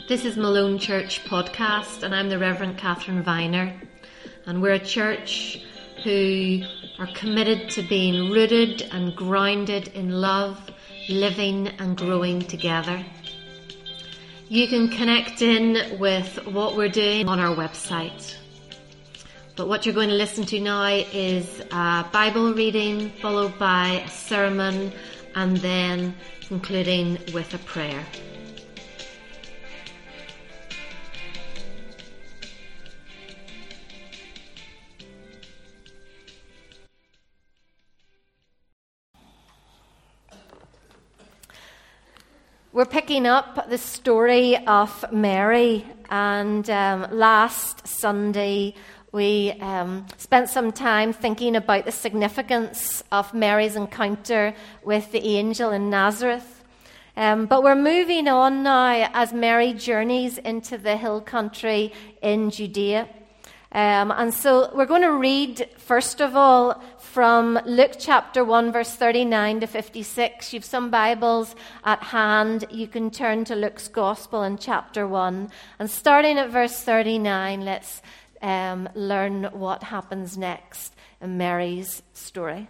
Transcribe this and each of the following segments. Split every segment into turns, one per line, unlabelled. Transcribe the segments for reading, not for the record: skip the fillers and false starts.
This is Malone Church Podcast, and I'm the Reverend Catherine Viner. And we're a church who are committed to being rooted and grounded in love, living and growing together. You can connect in with what we're doing on our website. But what you're going to listen to now is a Bible reading, followed by a sermon, and then concluding with a prayer. We're picking up the story of Mary, and last Sunday we spent some time thinking about the significance of Mary's encounter with the angel in Nazareth. But we're moving on now as Mary journeys into the hill country in Judea. And so we're going to read, first of all, from Luke chapter 1, verse 39 to 56. You've some Bibles at hand. You can turn to Luke's Gospel in chapter 1. And starting at verse 39, let's learn what happens next in Mary's story.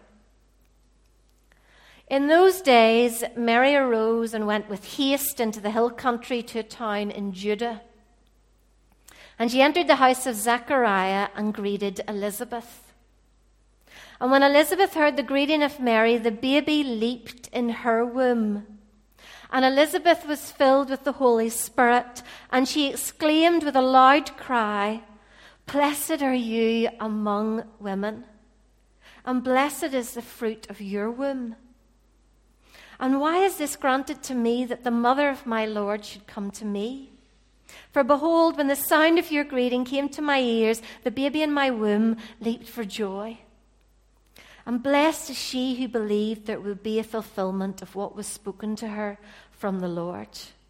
In those days, Mary arose and went with haste into the hill country to a town in Judah. And she entered the house of Zechariah and greeted Elizabeth. And when Elizabeth heard the greeting of Mary, the baby leaped in her womb. And Elizabeth was filled with the Holy Spirit, and she exclaimed with a loud cry, "Blessed are you among women, and blessed is the fruit of your womb. And why is this granted to me, that the mother of my Lord should come to me? For behold, when the sound of your greeting came to my ears, the baby in my womb leaped for joy. And blessed is she who believed there would be a fulfillment of what was spoken to her from the Lord."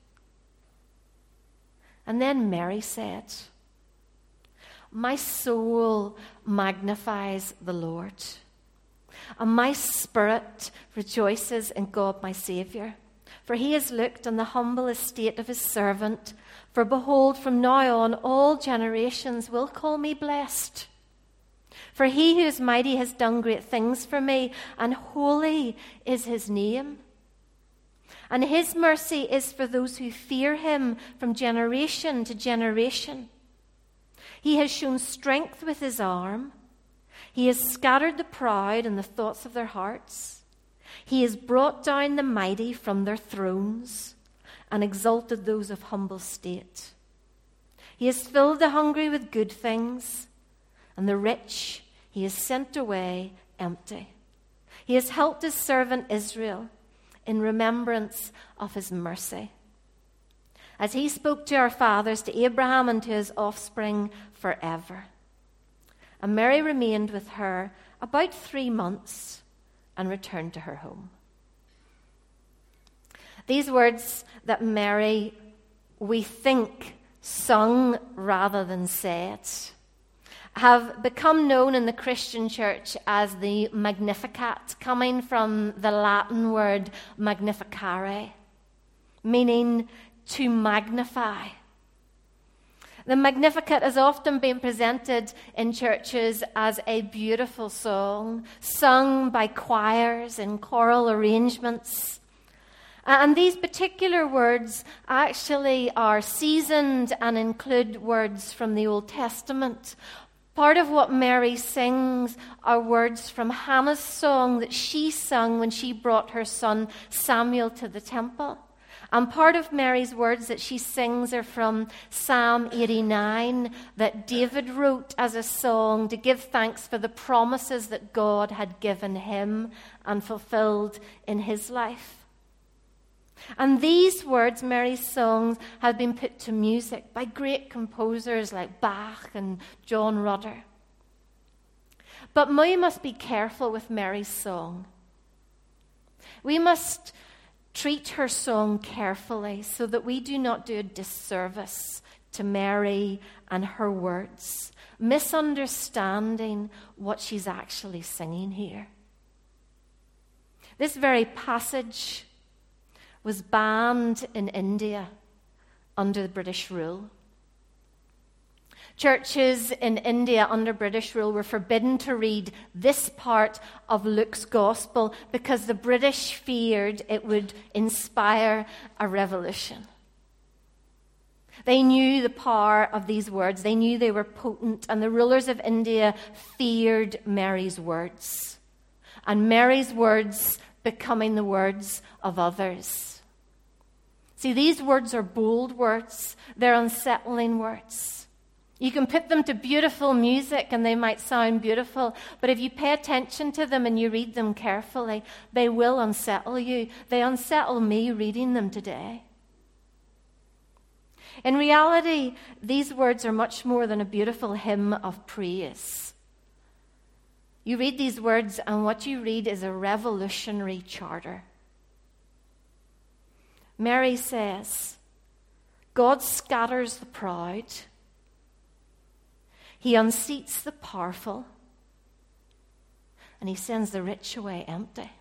And then Mary said, "My soul magnifies the Lord, and my spirit rejoices in God my Saviour. For he has looked on the humble estate of his servant. For behold, from now on all generations will call me blessed. For he who is mighty has done great things for me, and holy is his name. And his mercy is for those who fear him from generation to generation. He has shown strength with his arm. He has scattered the proud in the thoughts of their hearts. He has brought down the mighty from their thrones and exalted those of humble state. He has filled the hungry with good things, and the rich he has sent away empty. He has helped his servant Israel in remembrance of his mercy, as he spoke to our fathers, to Abraham and to his offspring forever." And Mary remained with her about 3 months and returned to her home. These words that Mary, we think, sung rather than said, have become known in the Christian church as the Magnificat, coming from the Latin word magnificare, meaning to magnify. The Magnificat has often been presented in churches as a beautiful song, sung by choirs in choral arrangements. And these particular words actually are seasoned and include words from the Old Testament. Part of what Mary sings are words from Hannah's song that she sung when she brought her son Samuel to the temple. And part of Mary's words that she sings are from Psalm 89 that David wrote as a song to give thanks for the promises that God had given him and fulfilled in his life. And these words, Mary's songs, have been put to music by great composers like Bach and John Rutter. But we must be careful with Mary's song. We must treat her song carefully so that we do not do a disservice to Mary and her words, misunderstanding what she's actually singing here. This very passage was banned in India under the British rule. Churches in India under British rule were forbidden to read this part of Luke's gospel because the British feared it would inspire a revolution. They knew the power of these words. They knew they were potent, and the rulers of India feared Mary's words, and Mary's words becoming the words of others. See, these words are bold words. They're unsettling words. You can put them to beautiful music and they might sound beautiful, but if you pay attention to them and you read them carefully, they will unsettle you. They unsettle me reading them today. In reality, these words are much more than a beautiful hymn of praise. You read these words and what you read is a revolutionary charter. Mary says, God scatters the proud. He unseats the powerful, and he sends the rich away empty.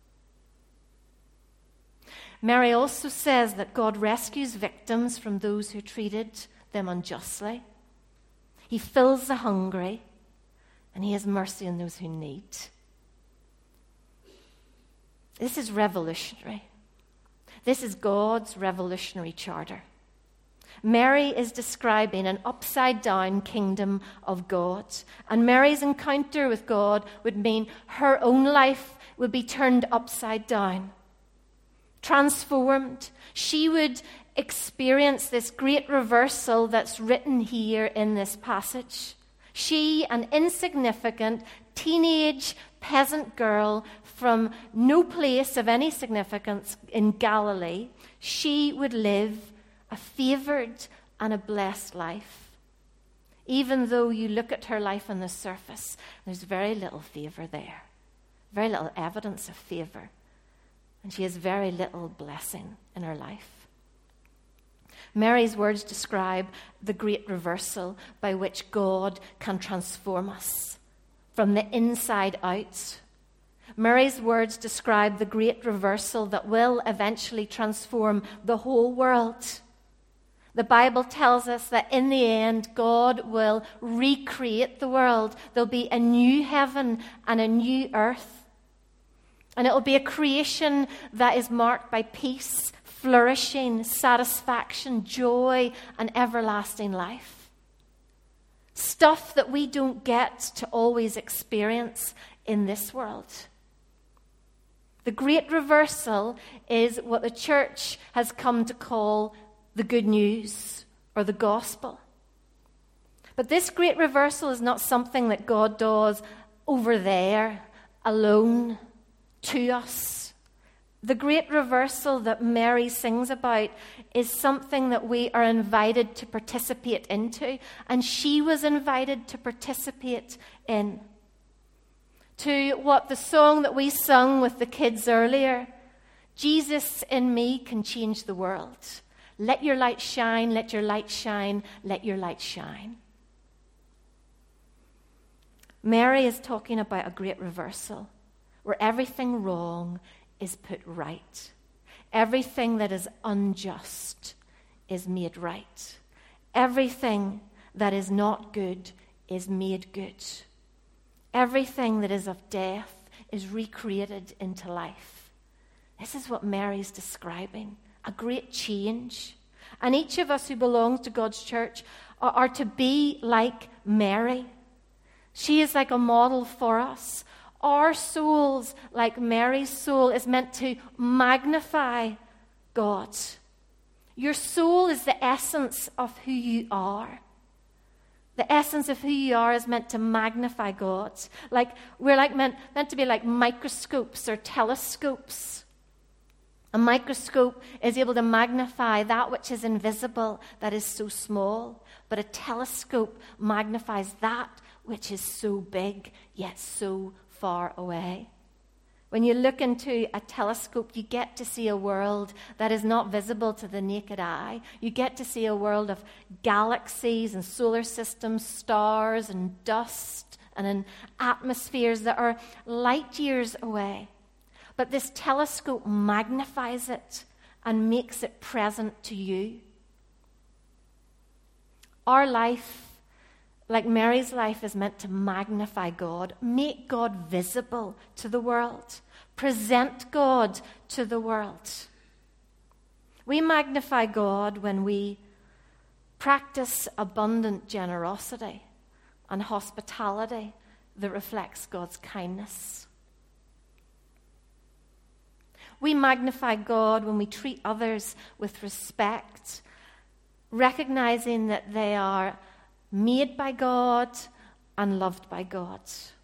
Mary also says that God rescues victims from those who treated them unjustly. He fills the hungry, and he has mercy on those who need. This is revolutionary. This is God's revolutionary charter. Mary is describing an upside-down kingdom of God. And Mary's encounter with God would mean her own life would be turned upside down, transformed. She would experience this great reversal that's written here in this passage. She, an insignificant teenage peasant girl from no place of any significance in Galilee, she would live a favored and a blessed life. Even though you look at her life on the surface, there's very little favor there, very little evidence of favor, and she has very little blessing in her life. Mary's words describe the great reversal by which God can transform us from the inside out. Mary's words describe the great reversal that will eventually transform the whole world. The Bible tells us that in the end, God will recreate the world. There'll be a new heaven and a new earth. And it'll be a creation that is marked by peace, flourishing, satisfaction, joy, and everlasting life. Stuff that we don't get to always experience in this world. The great reversal is what the church has come to call the good news or the gospel. But this great reversal is not something that God does over there alone to us. The great reversal that Mary sings about is something that we are invited to participate into, and she was invited to participate in. To what the song that we sung with the kids earlier, Jesus in me can change the world. Let your light shine, let your light shine, let your light shine. Mary is talking about a great reversal where everything wrong is put right. Everything that is unjust is made right. Everything that is not good is made good. Everything that is of death is recreated into life. This is what Mary's describing. A great change. And each of us who belongs to God's church are to be like Mary. She is like a model for us. Our souls, like Mary's soul, is meant to magnify God. Your soul is the essence of who you are. The essence of who you are is meant to magnify God. We're meant to be like microscopes or telescopes. A microscope is able to magnify that which is invisible, that is so small. But a telescope magnifies that which is so big, yet so far away. When you look into a telescope, you get to see a world that is not visible to the naked eye. You get to see a world of galaxies and solar systems, stars and dust, and in atmospheres that are light years away. But this telescope magnifies it and makes it present to you. Our life, like Mary's life, is meant to magnify God, make God visible to the world, present God to the world. We magnify God when we practice abundant generosity and hospitality that reflects God's kindness. We magnify God when we treat others with respect, recognizing that they are made by God and loved by God.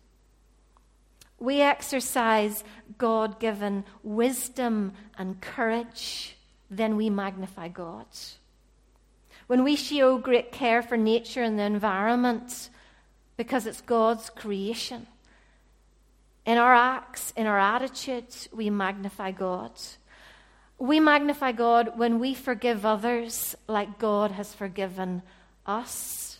We exercise God-given wisdom and courage, then we magnify God. When we show great care for nature and the environment because it's God's creation, in our acts, in our attitudes, we magnify God. We magnify God when we forgive others like God has forgiven us.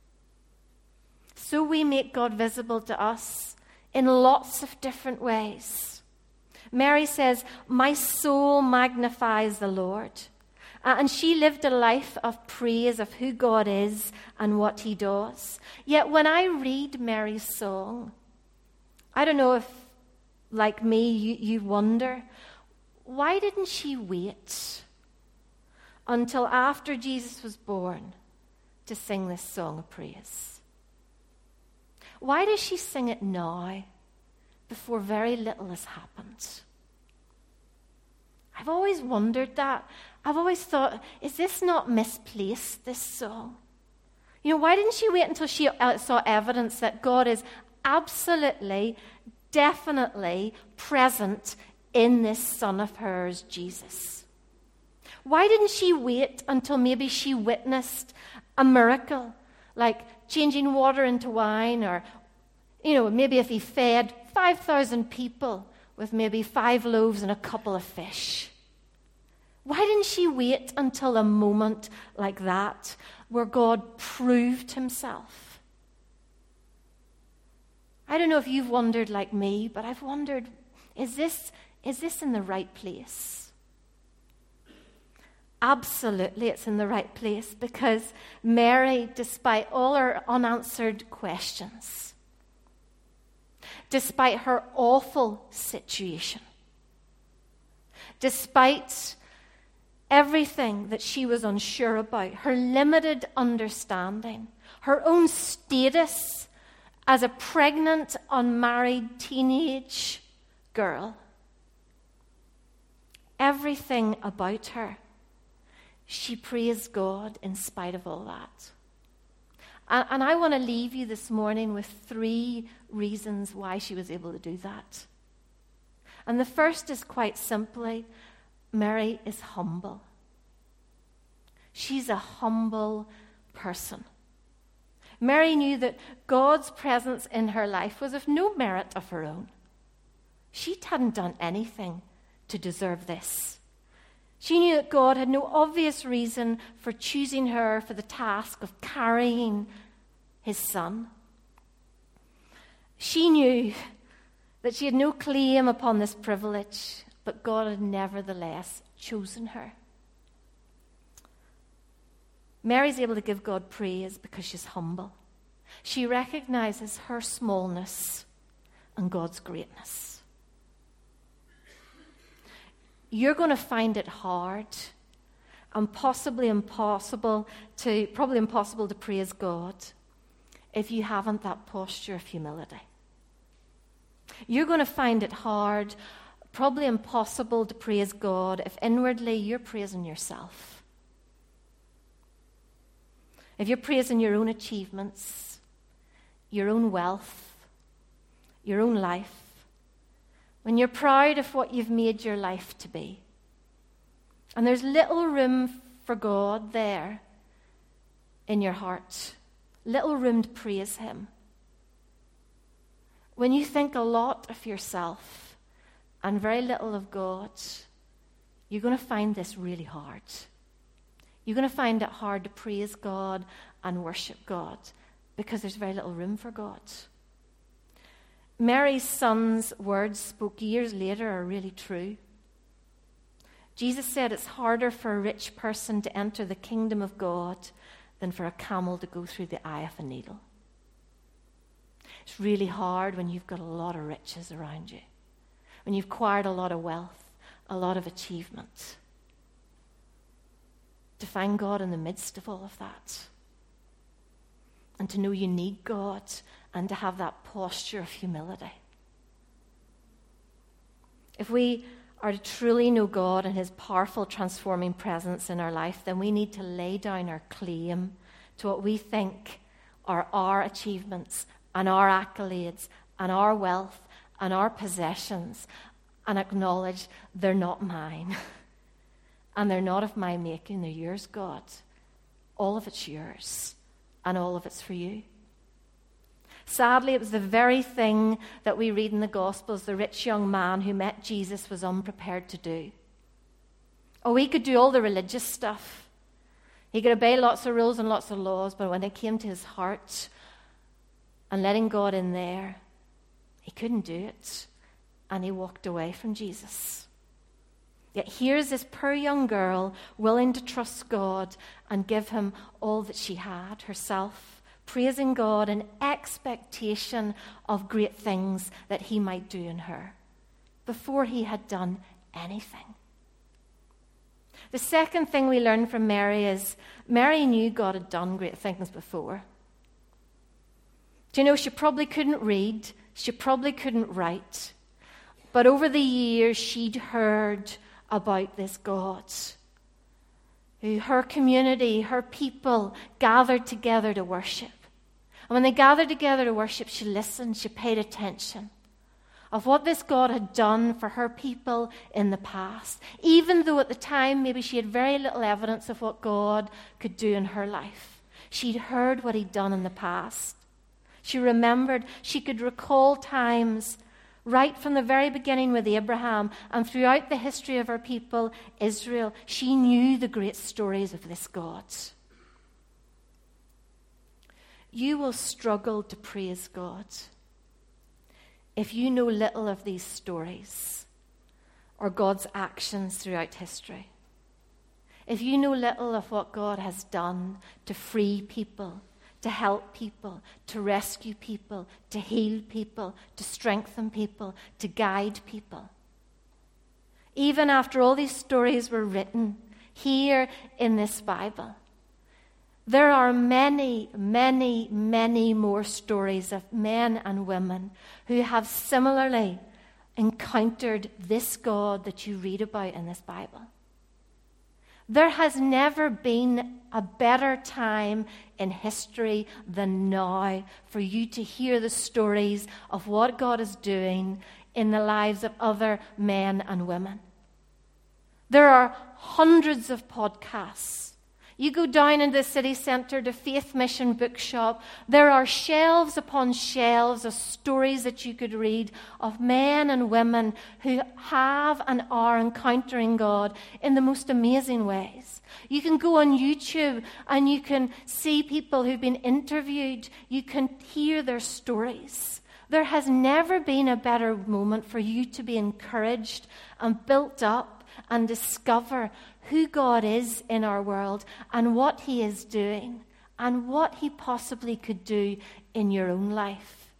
So we make God visible to us in lots of different ways. Mary says, "My soul magnifies the Lord." And she lived a life of praise of who God is and what he does. Yet when I read Mary's song, I don't know if, like me, you wonder, why didn't she wait until after Jesus was born to sing this song of praise? Why does she sing it now, before very little has happened? I've always wondered that. I've always thought, is this not misplaced, this song? Why didn't she wait until she saw evidence that God is absolutely, definitely present in this son of hers, Jesus? Why didn't she wait until maybe she witnessed a miracle, like changing water into wine, or, maybe if he fed 5,000 people with maybe 5 loaves and a couple of fish? Why didn't she wait until a moment like that where God proved himself? I don't know if you've wondered like me, but I've wondered, is this in the right place? Absolutely, it's in the right place, because Mary, despite all her unanswered questions, despite her awful situation, despite everything that she was unsure about, her limited understanding, her own status as a pregnant, unmarried teenage girl, everything about her, she praised God in spite of all that. And I want to leave you this morning with 3 reasons why she was able to do that. And the first is quite simply, Mary is humble. She's a humble person. Mary knew that God's presence in her life was of no merit of her own. She hadn't done anything to deserve this. She knew that God had no obvious reason for choosing her for the task of carrying his son. She knew that she had no claim upon this privilege, but God had nevertheless chosen her. Mary's able to give God praise because she's humble. She recognizes her smallness and God's greatness. You're going to find it hard and probably impossible to praise God if you haven't that posture of humility. You're going to find it hard, probably impossible to praise God if inwardly you're praising yourself. If you're praising your own achievements, your own wealth, your own life, when you're proud of what you've made your life to be, and there's little room for God there in your heart, little room to praise him. When you think a lot of yourself and very little of God, you're going to find this really hard. You're going to find it hard to praise God and worship God because there's very little room for God. Mary's son's words spoke years later are really true. Jesus said it's harder for a rich person to enter the kingdom of God than for a camel to go through the eye of a needle. It's really hard when you've got a lot of riches around you, when you've acquired a lot of wealth, a lot of achievement, to find God in the midst of all of that, and to know you need God, and to have that posture of humility. If we are to truly know God and his powerful transforming presence in our life, then we need to lay down our claim to what we think are our achievements and our accolades and our wealth and our possessions, and acknowledge they're not mine. And they're not of my making, they're yours, God. All of it's yours, and all of it's for you. Sadly, it was the very thing that we read in the Gospels the rich young man who met Jesus was unprepared to do. Oh, he could do all the religious stuff. He could obey lots of rules and lots of laws, but when it came to his heart and letting God in there, he couldn't do it, and he walked away from Jesus. Yet here's this poor young girl willing to trust God and give him all that she had, herself, praising God in expectation of great things that he might do in her before he had done anything. The second thing we learn from Mary is Mary knew God had done great things before. Do you know, she probably couldn't read, she probably couldn't write, but over the years she'd heard about this God, who her community, her people gathered together to worship. And when they gathered together to worship, she listened, she paid attention of what this God had done for her people in the past, even though at the time maybe she had very little evidence of what God could do in her life. She'd heard what he'd done in the past. She remembered, she could recall times right from the very beginning with Abraham and throughout the history of her people, Israel. She knew the great stories of this God. You will struggle to praise God if you know little of these stories or God's actions throughout history. If you know little of what God has done to free people, to help people, to rescue people, to heal people, to strengthen people, to guide people. Even after all these stories were written here in this Bible, there are many, many, many more stories of men and women who have similarly encountered this God that you read about in this Bible. There has never been a better time in history than now for you to hear the stories of what God is doing in the lives of other men and women. There are hundreds of podcasts. You go down into the city centre to Faith Mission Bookshop, there are shelves upon shelves of stories that you could read of men and women who have and are encountering God in the most amazing ways. You can go on YouTube and you can see people who've been interviewed. You can hear their stories. There has never been a better moment for you to be encouraged and built up and discover who God is in our world and what he is doing and what he possibly could do in your own life.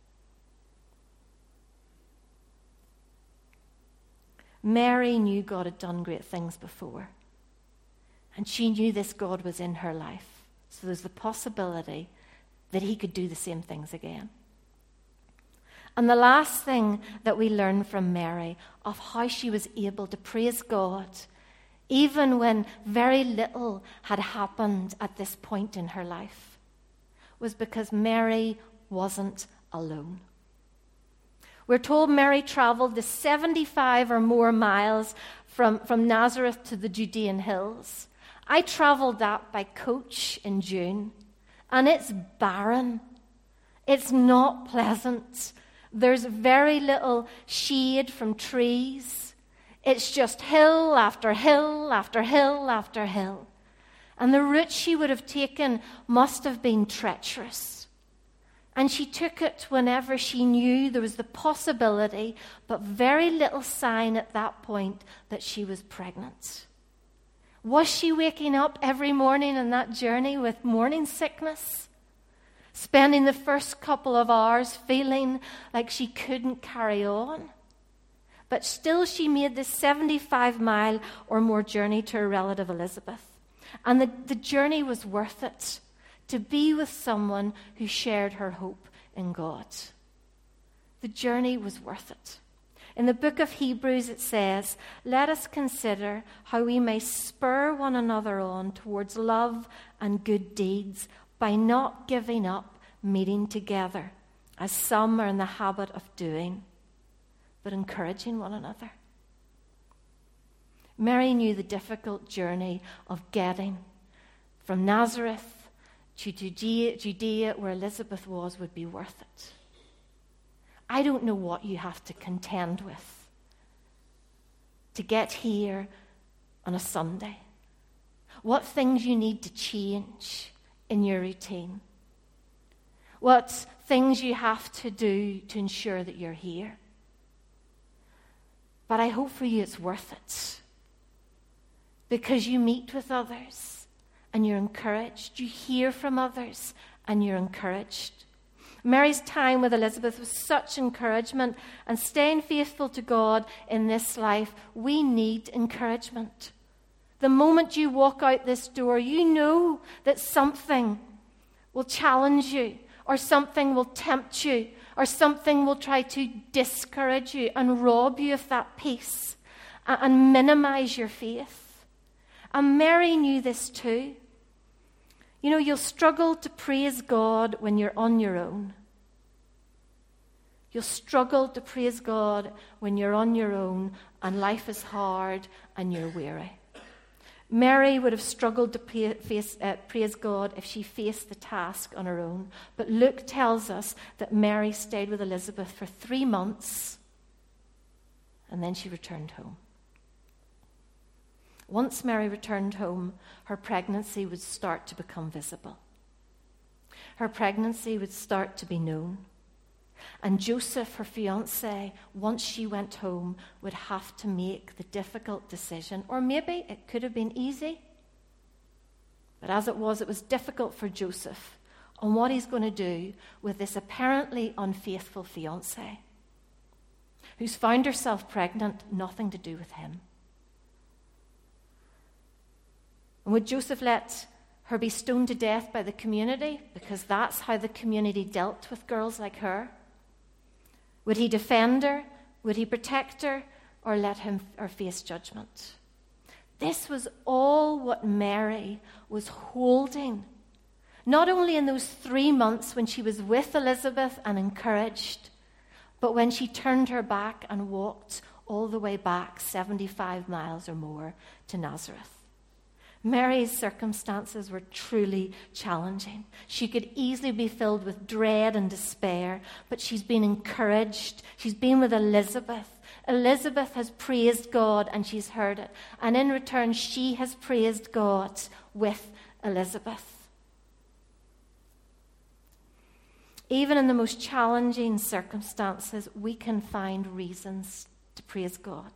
Mary knew God had done great things before, and she knew this God was in her life. So there's the possibility that he could do the same things again. And the last thing that we learn from Mary of how she was able to praise God even when very little had happened at this point in her life, was because Mary wasn't alone. We're told Mary traveled the 75 or more miles from Nazareth to the Judean hills. I traveled that by coach in June, and it's barren. It's not pleasant. There's very little shade from trees. It's just hill after hill after hill after hill. And the route she would have taken must have been treacherous. And she took it whenever she knew there was the possibility, but very little sign at that point, that she was pregnant. Was she waking up every morning on that journey with morning sickness? Spending the first couple of hours feeling like she couldn't carry on? But still she made this 75-mile or more journey to her relative Elizabeth. And the journey was worth it, to be with someone who shared her hope in God. The journey was worth it. In the book of Hebrews it says, "Let us consider how we may spur one another on towards love and good deeds by not giving up meeting together, as some are in the habit of doing, but encouraging one another." Mary knew the difficult journey of getting from Nazareth to Judea, where Elizabeth was, would be worth it. I don't know what you have to contend with to get here on a Sunday. What things you need to change in your routine. What things you have to do to ensure that you're here. But I hope for you it's worth it. Because you meet with others and you're encouraged. You hear from others and you're encouraged. Mary's time with Elizabeth was such encouragement, and staying faithful to God in this life, we need encouragement. The moment you walk out this door, you know that something will challenge you, or something will tempt you, or something will try to discourage you and rob you of that peace and minimize your faith. And Mary knew this too. You know, you'll struggle to praise God when you're on your own. You'll struggle to praise God when you're on your own and life is hard and you're weary. Mary would have struggled to praise God if she faced the task on her own. But Luke tells us that Mary stayed with Elizabeth for 3 months and then she returned home. Once Mary returned home, her pregnancy would start to become visible. Her pregnancy would start to be known. And Joseph, her fiancé, once she went home, would have to make the difficult decision. Or maybe it could have been easy. But as it was difficult for Joseph on what he's going to do with this apparently unfaithful fiancé, who's found herself pregnant, nothing to do with him. And would Joseph let her be stoned to death by the community? Because that's how the community dealt with girls like her. Would he defend her? Would he protect her? Or let her face judgment? This was all what Mary was holding. Not only in those 3 months when she was with Elizabeth and encouraged, but when she turned her back and walked all the way back 75 miles or more to Nazareth. Mary's circumstances were truly challenging. She could easily be filled with dread and despair, but she's been encouraged. She's been with Elizabeth. Elizabeth has praised God and she's heard it. And in return, she has praised God with Elizabeth. Even in the most challenging circumstances, we can find reasons to praise God.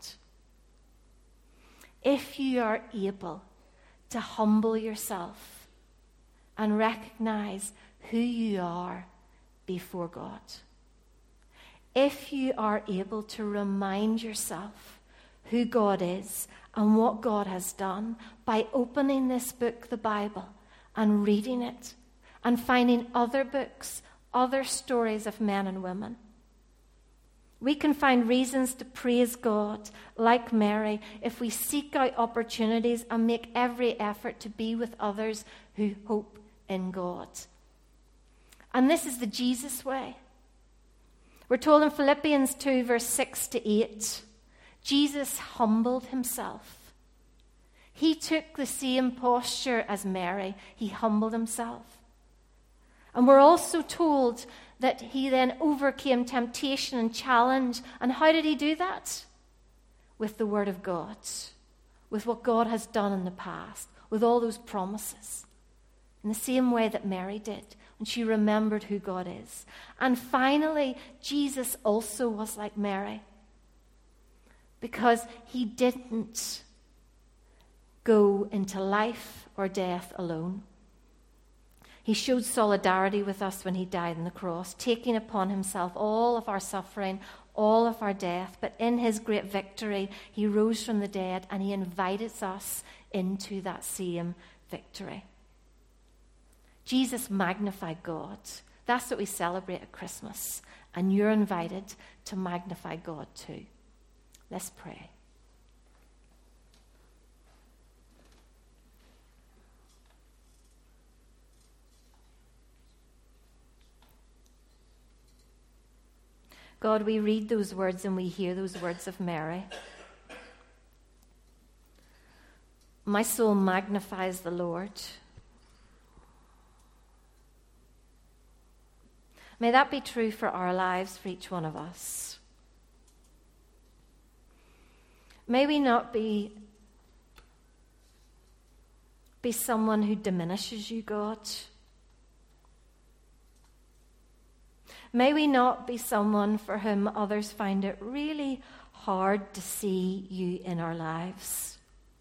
If you are able to humble yourself and recognize who you are before God. If you are able to remind yourself who God is and what God has done by opening this book, the Bible, and reading it and finding other books, other stories of men and women. We can find reasons to praise God like Mary if we seek out opportunities and make every effort to be with others who hope in God. And this is the Jesus way. We're told in Philippians 2, verse 6 to 8, Jesus humbled himself. He took the same posture as Mary. He humbled himself. And we're also told that he then overcame temptation and challenge. And how did he do that? With the Word of God, with what God has done in the past, with all those promises. In the same way that Mary did when she remembered who God is. And finally, Jesus also was like Mary, because he didn't go into life or death alone. He showed solidarity with us when he died on the cross, taking upon himself all of our suffering, all of our death. But in his great victory, he rose from the dead and he invited us into that same victory. Jesus magnified God. That's what we celebrate at Christmas. And you're invited to magnify God too. Let's pray. God, we read those words and we hear those words of Mary. My soul magnifies the Lord. May that be true for our lives, for each one of us. May we not be someone who diminishes you, God. May we not be someone for whom others find it really hard to see you in our lives.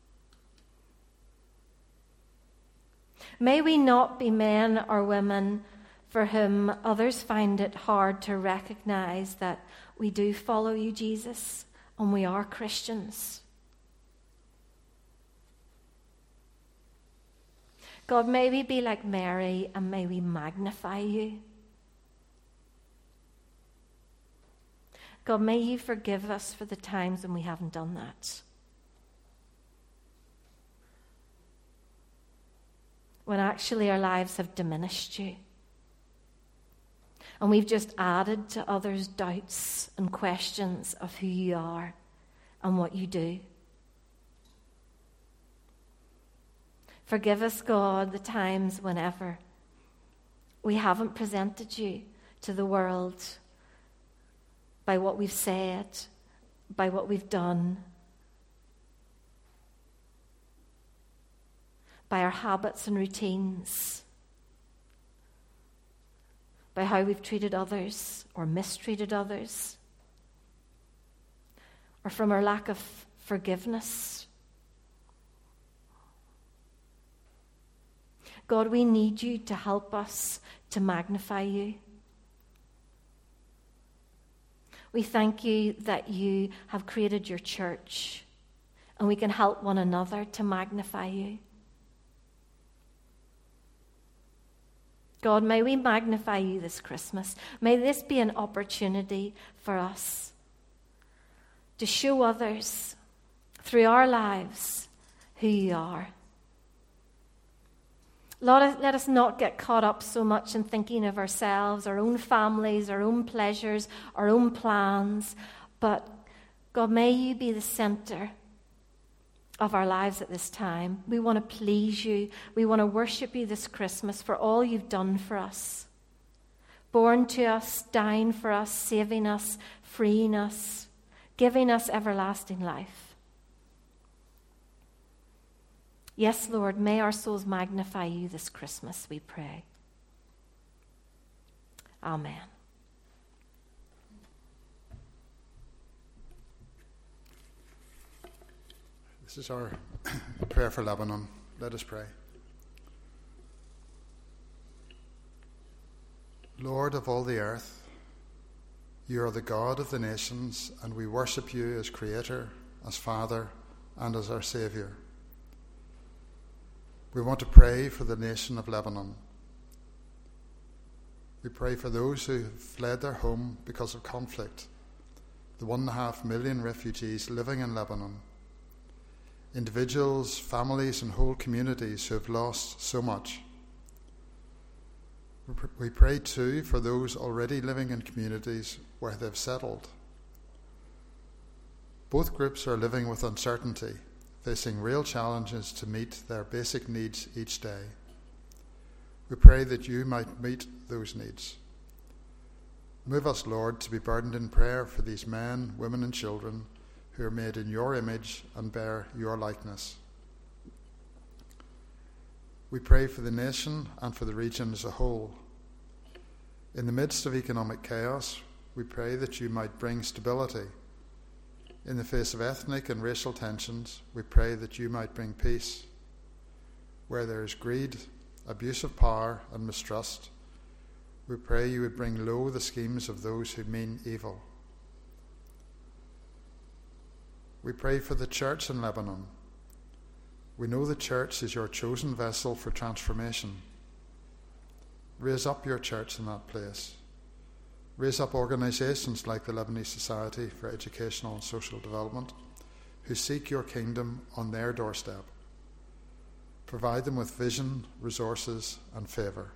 May we not be men or women for whom others find it hard to recognize that we do follow you, Jesus, and we are Christians. God, may we be like Mary and may we magnify you. God, may you forgive us for the times when we haven't done that. When actually our lives have diminished you. And we've just added to others' doubts and questions of who you are and what you do. Forgive us, God, the times whenever we haven't presented you to the world by what we've said, by what we've done, by our habits and routines, by how we've treated others or mistreated others, or from our lack of forgiveness. God, we need you to help us to magnify you. We thank you that you have created your church and we can help one another to magnify you. God, may we magnify you this Christmas. May this be an opportunity for us to show others through our lives who you are. Lord, let us not get caught up so much in thinking of ourselves, our own families, our own pleasures, our own plans. But God, may you be the center of our lives at this time. We want to please you. We want to worship you this Christmas for all you've done for us. Born to us, dying for us, saving us, freeing us, giving us everlasting life. Yes, Lord, may our souls magnify you this Christmas, we pray. Amen.
This is our prayer for Lebanon. Let us pray. Lord of all the earth, you are the God of the nations, and we worship you as Creator, as Father, and as our Saviour. We want to pray for the nation of Lebanon. We pray for those who have fled their home because of conflict, the 1.5 million refugees living in Lebanon, individuals, families, and whole communities who have lost so much. We pray too for those already living in communities where they've settled. Both groups are living with uncertainty, facing real challenges to meet their basic needs each day. We pray that you might meet those needs. Move us, Lord, to be burdened in prayer for these men, women, and children who are made in your image and bear your likeness. We pray for the nation and for the region as a whole. In the midst of economic chaos, we pray that you might bring stability, In the face of ethnic and racial tensions, we pray that you might bring peace. Where there is greed, abuse of power, and mistrust, we pray you would bring low the schemes of those who mean evil. We pray for the church in Lebanon. We know the church is your chosen vessel for transformation. Raise up your church in that place. Raise up organisations like the Lebanese Society for Educational and Social Development, who seek your kingdom on their doorstep. Provide them with vision, resources, and favour.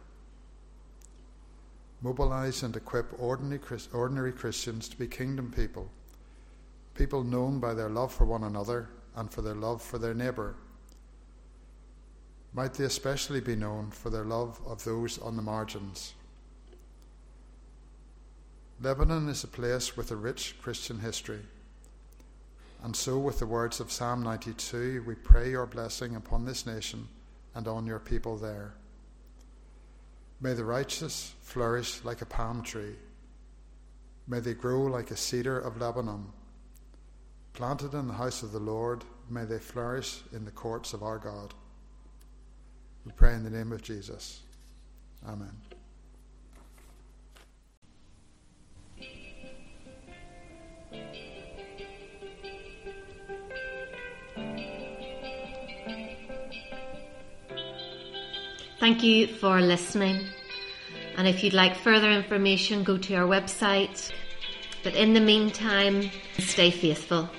Mobilise and equip ordinary Christians to be kingdom people, people known by their love for one another and for their love for their neighbour. Might they especially be known for their love of those on the margins. Lebanon is a place with a rich Christian history, and so with the words of Psalm 92, we pray your blessing upon this nation and on your people there. May the righteous flourish like a palm tree. May they grow like a cedar of Lebanon. Planted in the house of the Lord, may they flourish in the courts of our God. We pray in the name of Jesus. Amen.
Thank you for listening. And if you'd like further information, go to our website. But in the meantime, stay faithful.